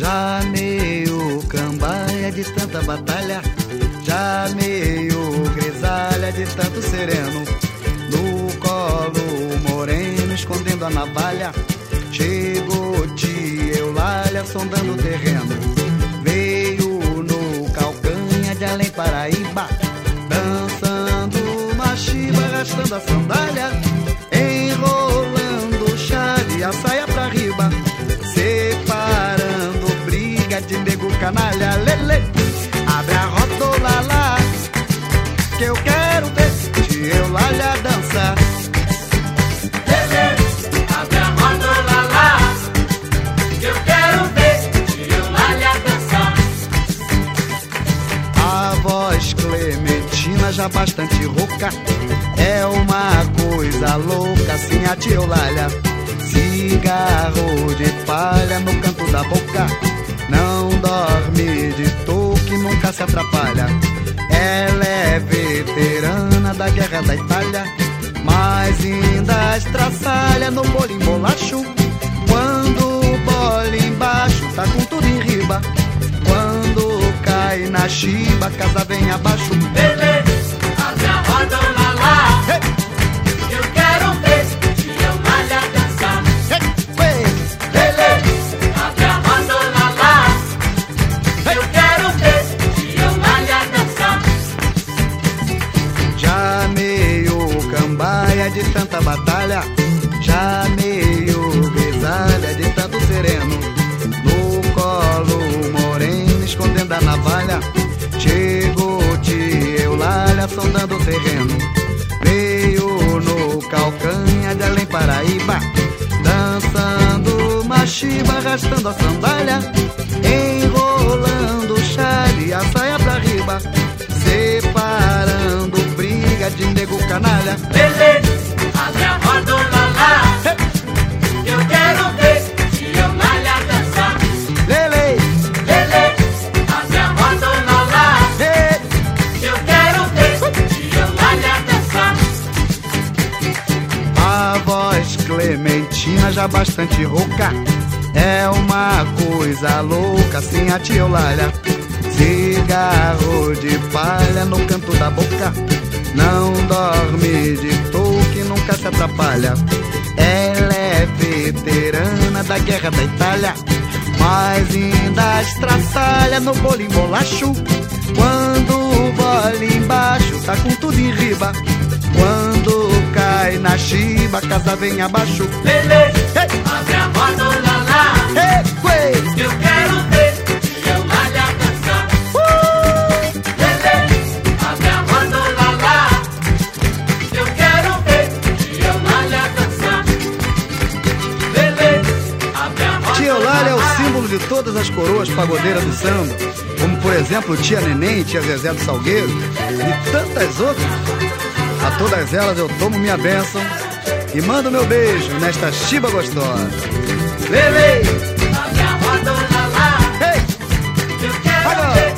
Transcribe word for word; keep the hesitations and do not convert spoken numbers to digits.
Já meio cambaia de tanta batalha, já meio grisalha de tanto sereno. No colo moreno, escondendo a navalha, chegou tia Eulália sondando o terreno. Veio no calcanha de Além Paraíba, dançando machiba, arrastando a sandália, enrolando o chale e a saia pra riba, separando briga de nego canalha. Lele, abre a rodola lá, que eu quero ver tia Eulália dançar. Lele, abre a rodola lá, que eu quero ver tia Eulália dançar. A voz clementina já bastante rouca, é uma coisa louca assim a tia Eulália. Cigarro de palha no canto da boca, não dorme de toque, nunca se atrapalha. Ela é veterana da guerra da Itália, mas ainda estraçalha no bolinho bolacho. Quando o bola embaixo tá com tudo em riba, quando cai na chiba, a casa vem abaixo. Lele, abre a rodola lá, Hey! eu quero ver tia Eulália dançar. Hey! Lele, abre a rodola lá, eu quero ver tia Eulália dançar. Já meio cambaia de tanta batalha, já meio grisalha de tanto sereno. No colo moreno, escondendo a navalha, chegou tia Eulália sondando o terreno. Veio no calcanha de Além Paraíba, dançando machiba, arrastando a sandália, enrolando o chale e a saia pra riba, separando briga de nego canalha. Lele, abre a rodola lá, eu quero ver tia Eulália dançar. Lele, Lele, abre a rodola lá, hey! eu quero ver tia Eulália dançar. A voz clementina já bastante rouca, é uma coisa louca assim a tia Eulália. Cigarro de palha no canto da boca, não dorme de toque, nunca se atrapalha. Ela é veterana da guerra da Itália, mas ainda estraçalha no bolinho bolacho. Quando o bola embaixo tá com tudo em riba, quando cai na chiba, a casa vem abaixo. Lele, Hey! abre a rodola lá, Hey! Ué! eu quero ver tia Eulália dançar. Lele, abre a rodola lá, eu quero ver tia Eulália dançar. Lele, abre a rodola. Tia Eulália é o símbolo de todas as coroas pagodeiras do samba, como por exemplo tia Neném, tia Zezé do Salgueiro e tantas outras. A todas elas eu tomo minha bênção e mando meu beijo nesta chiba gostosa. Lele! Abre a rodola lá, Hey! eu quero Agora! ver